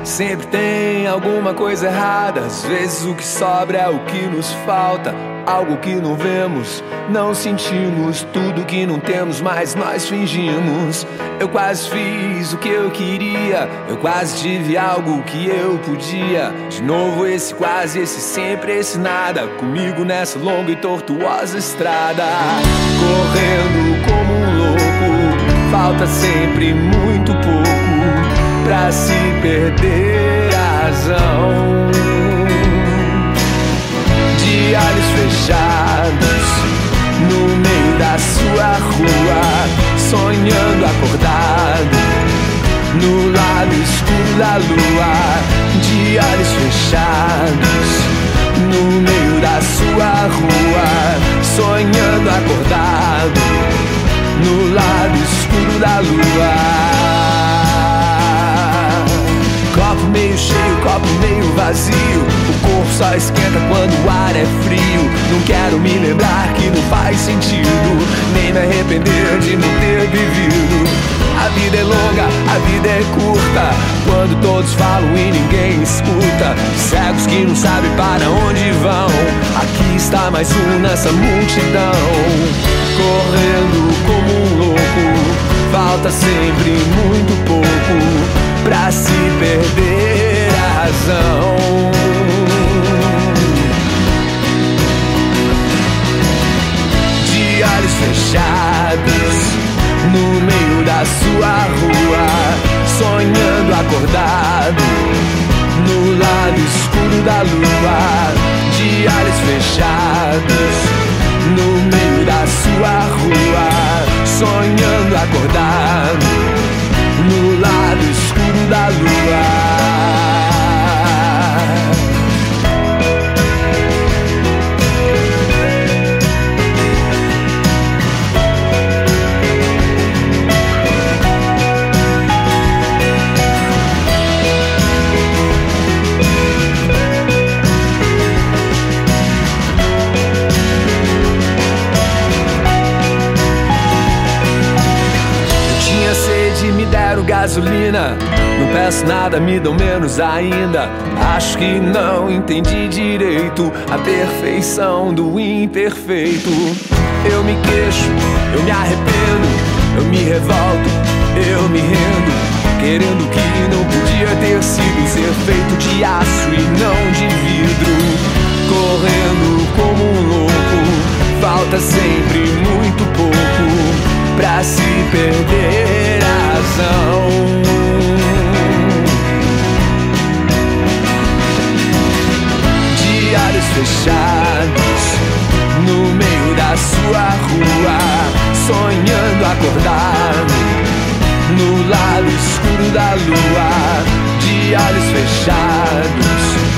Sempre tem alguma coisa errada. Às vezes o que sobra é o que nos falta. Algo que não vemos, não sentimos. Tudo que não temos, mas nós fingimos. Eu quase fiz o que eu queria. Eu quase tive algo que eu podia. De novo esse quase, esse sempre, esse nada. Comigo nessa longa e tortuosa estrada. Correndo como um louco. Falta sempre muito pouco pra se perder a razão. De olhos fechados, no meio da sua rua, sonhando acordado, no lado escuro da lua. De olhos fechados, no meio da sua rua, sonhando acordado, no lado escuro da lua. Copo meio cheio, copo meio vazio. O corpo só esquenta quando o ar é frio. Não quero me lembrar que não faz sentido, nem me arrepender de não ter vivido. A vida é longa, a vida é curta, quando todos falam e ninguém escuta. Cegos que não sabem para onde vão. Aqui está mais um nessa multidão. Correndo como um louco. Falta sempre muito pouco pra se perder a razão. De olhos fechados, no meio da sua rua, sonhando acordado, no lado escuro da lua. De olhos fechados, no meio da sua rua, sonhando acordado, no lado escuro da lua. Me deram gasolina, não peço nada, me dão menos ainda. Acho que não entendi direito a perfeição do imperfeito. Eu me queixo, eu me arrependo, eu me revolto, eu me rendo, querendo o que não podia ter sido, ser feito de aço e não de vidro. Correndo como um louco, falta sempre muito pouco pra se perder a razão. De olhos fechados, no meio da sua rua, sonhando acordado, no lado escuro da lua. De olhos fechados,